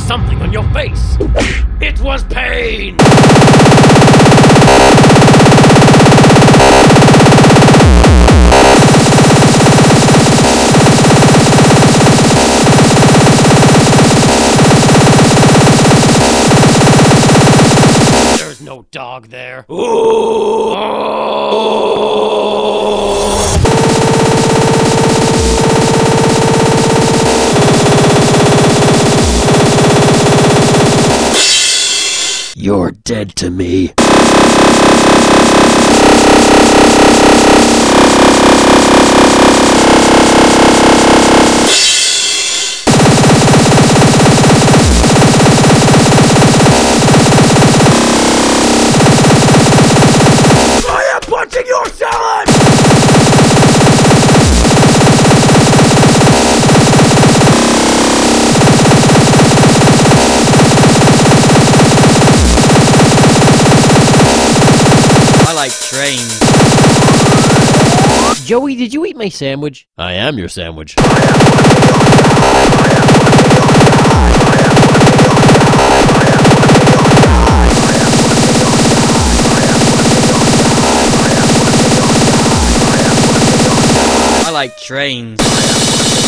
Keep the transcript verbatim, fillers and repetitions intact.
something on your face. It was pain! There's no dog there. Ooh. You're dead to me. I am punching your son! I like trains. Joey, did you eat my sandwich? I am your sandwich. I like trains.